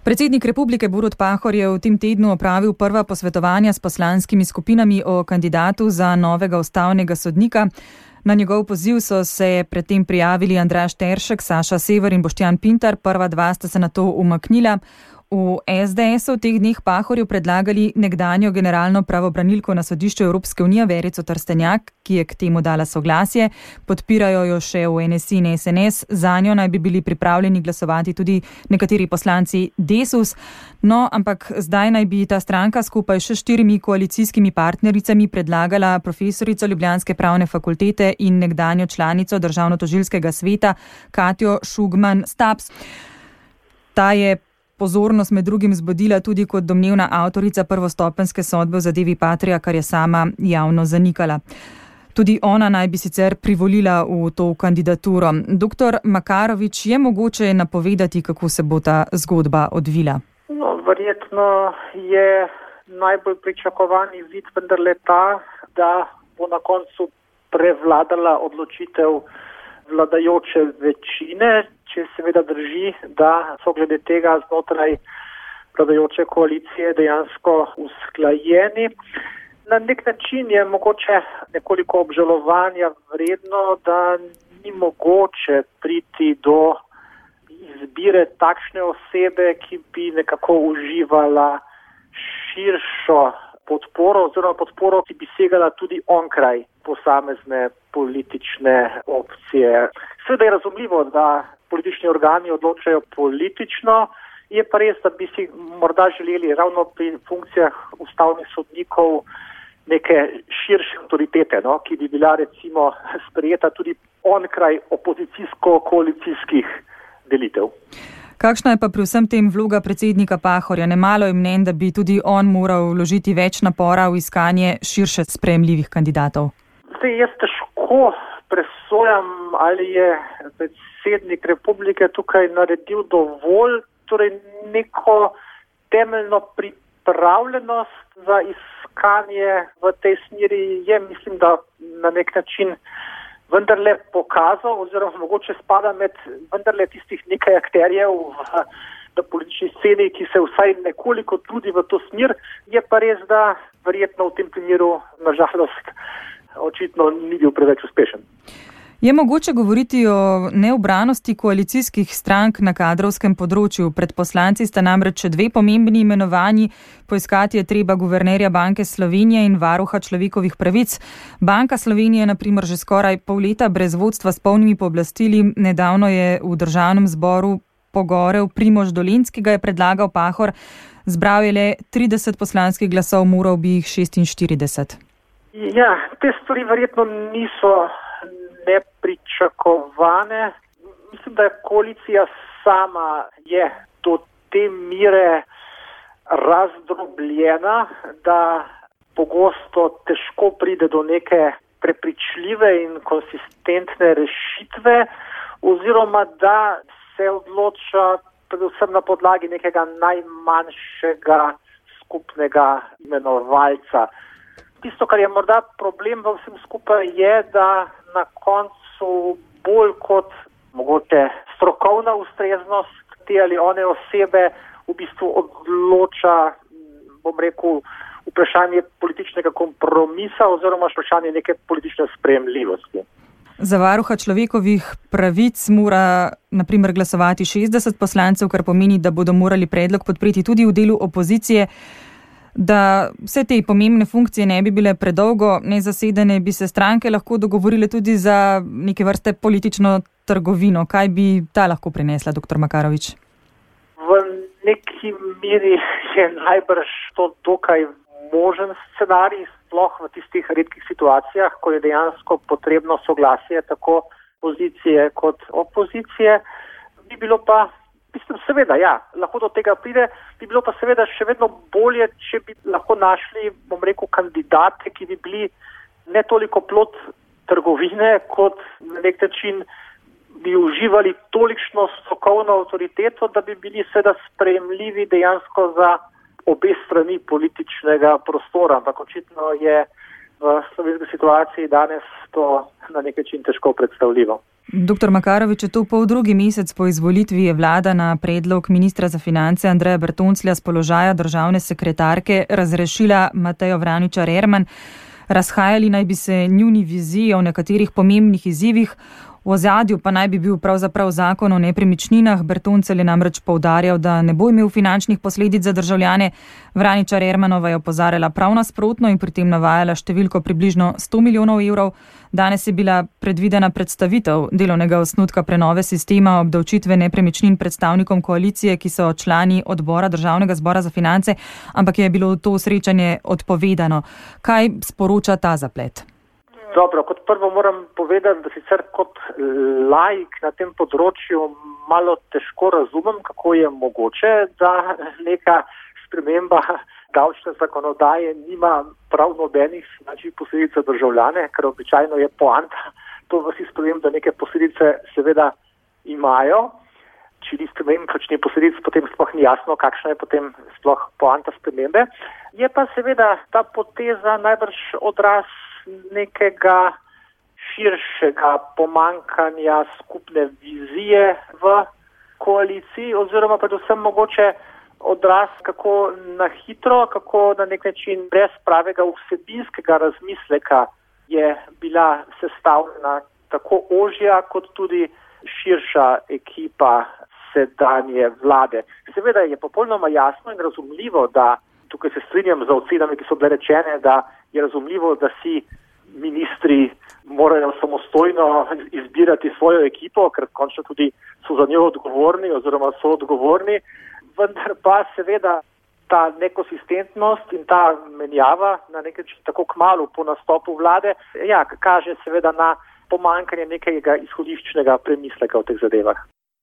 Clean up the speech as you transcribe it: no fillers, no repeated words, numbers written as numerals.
Predsednik Republike Borut Pahor je v tem tednu opravil prva posvetovanja s poslanskimi skupinami o kandidatu za novega ustavnega sodnika. Na njegov poziv so se predtem prijavili Andraž Teršek, Saša Sever in Boštjan Pintar, prva dva sta se nato umaknila. V SDS-u v teh dneh Pahorju predlagali nekdanjo generalno pravobranilko na sodišču Evropske unije Verico Trstenjak, ki je k temu dala soglasje. Podpirajo jo še v NSI in SNS, zanjo naj bi bili pripravljeni glasovati tudi nekateri poslanci Desus. No, ampak zdaj naj bi ta stranka skupaj še 4 koalicijskimi partnericami predlagala profesorico Ljubljanske pravne fakultete in nekdanjo članico Državnotožilskega sveta Katjo Šugman Stubbs. Ta je pozornost med drugim zbudila tudi kot domnevna avtorica prvostopenjske sodbe v zadevi Patria, kar je sama javno zanikala. Tudi ona naj bi sicer privolila v to kandidaturo. Doktor Makarovič, je mogoče napovedati, kako se bo ta zgodba odvila? No, verjetno je najbolj pričakovani vid vendarle ta, da bo na koncu prevladala odločitev vladajoče večine, če seveda drži, da so glede tega znotraj vladajoče koalicije dejansko usklajeni. Na nek način je mogoče nekoliko obžalovanja vredno, da ni mogoče priti do izbire takšne osebe, ki bi nekako uživala širšo podporo oziroma podporo, ki bi segala tudi onkraj posamezne politične opcije. Seveda je razumljivo, da politični organi odločajo politično, je pa res, da bi si morda želeli ravno pri funkcijah ustavnih sodnikov neke širše avtoritete, ki bi bila recimo sprejeta tudi onkraj opozicijsko-koalicijskih delitev. Kakšna je pa pri vsem tem vloga predsednika Pahorja? Nemalo je mnenj, da bi tudi on moral vložiti več napora v iskanje širše sprejemljivih kandidatov. Jaz težko presojam, ali je predsednik republike tukaj naredil dovolj, torej neko temeljno pripravljenost za iskanje v tej smeri je, mislim, da na nek način vendarle pokazal, oziroma mogoče spada med vendarle tistih nekaj akterjev na politični sceni, ki se vsaj nekoliko trudi v to smer. Je pa res, da verjetno v tem primeru nažalost očitno ni bil preveč uspešen. Je mogoče govoriti o neubranosti koalicijskih strank na kadrovskem področju? Pred poslanci sta namreč še 2 pomembni imenovanji. Poiskati je treba guvernerja Banke Slovenije in varuha človekovih pravic. Banka Slovenije je na primer že skoraj pol leta brez vodstva s polnimi pooblastili. Nedavno je v državnem zboru pogorel Primož Dolenc, ki ga je predlagal Pahor. Zbral je le 30 poslanskih glasov, moral bi jih 46. Ja, te stvari verjetno niso nepričakovane. Mislim, da je koalicija sama je do te mere razdrobljena, da pogosto težko pride do neke prepričljive in konsistentne rešitve, oziroma da se odloča predvsem na podlagi nekega najmanjšega skupnega imenovalca. Tisto, kar je morda problem v vsem skupaj, je, da na koncu bolj kot mogoče strokovna ustreznost te ali one osebe v bistvu odloča, bom rekel, vprašanje političnega kompromisa oziroma vprašanje neke politične sprejemljivosti. Za varuha človekovih pravic mora na primer glasovati 60 poslancev, kar pomeni, da bodo morali predlog podpreti tudi v delu opozicije. Da vse te pomembne funkcije ne bi bile predolgo nezasedene, bi se stranke lahko dogovorile tudi za neke vrste politično trgovino. Kaj bi ta lahko prinesla, dr. Makarovič? V neki meri je najbrž to dokaj možen scenarij, sploh v tistih redkih situacijah, ko je dejansko potrebno soglasje tako pozicije kot opozicije. Bi bilo pa seveda, ja, lahko do tega pride, bi bilo pa seveda še vedno bolje, če bi lahko našli, bom rekel, kandidate, ki bi bili ne toliko plod trgovine, kot na nek način bi uživali tolikšno strokovno avtoriteto, da bi bili seveda sprejemljivi dejansko za obe strani političnega prostora. Ampak očitno je v slovenski situaciji danes to na nek način težko predstavljivo. Dr. Makarovič, je to poldrugi mesec po izvolitvi je vlada na predlog ministra za finance Andreja Bertonclja z položaja državne sekretarke razrešila Matejo Vraničar Erman. Razhajali naj bi se njuni viziji o nekaterih pomembnih izzivih. V ozadju pa naj bi bil pravzaprav zakon o nepremičninah. Bertoncelj je namreč poudarjal, da ne bo imel finančnih posledic za državljane. Vraničar Ermanova je opozarjala prav nasprotno in pri tem navajala številko približno 100 milijonov evrov. Danes je bila predvidena predstavitev delovnega osnutka prenove sistema obdavčitve nepremičnin predstavnikom koalicije, ki so člani odbora Državnega zbora za finance, ampak je bilo to srečanje odpovedano. Kaj sporoča ta zaplet? Dobro, kot prvo moram povedati, da sicer kot laik na tem področju malo težko razumem, kako je mogoče, da neka sprememba davčne zakonodaje nima prav nobenih finančnih posledic za državljane, ker običajno je poanta to v sistemu, da neke posledice seveda imajo. Če ni sprememb, kakšnih posledic, potem sploh ni jasno, kakšna je potem sploh poanta spremembe. Je pa seveda ta poteza najbrž odraz nekega širšega pomankanja skupne vizije v koaliciji oziroma predvsem mogoče odraz, kako na hitro, kako na nek način brez pravega vsebinskega razmisleka je bila sestavljena tako ožja kot tudi širša ekipa sedanje vlade. Seveda je popolnoma jasno in razumljivo, da tukaj se strinjam z ocenami, ki so bile rečene, da je razumljivo, da si ministri morajo samostojno izbirati svojo ekipo, ker končno tudi so za njo odgovorni oziroma so odgovorni, vendar pa seveda ta nekonsistentnost in ta menjava na nek način tako kmalu po nastopu vlade, kaže seveda na pomankanje nekega izhodiščnega premisleka o teh zadevah.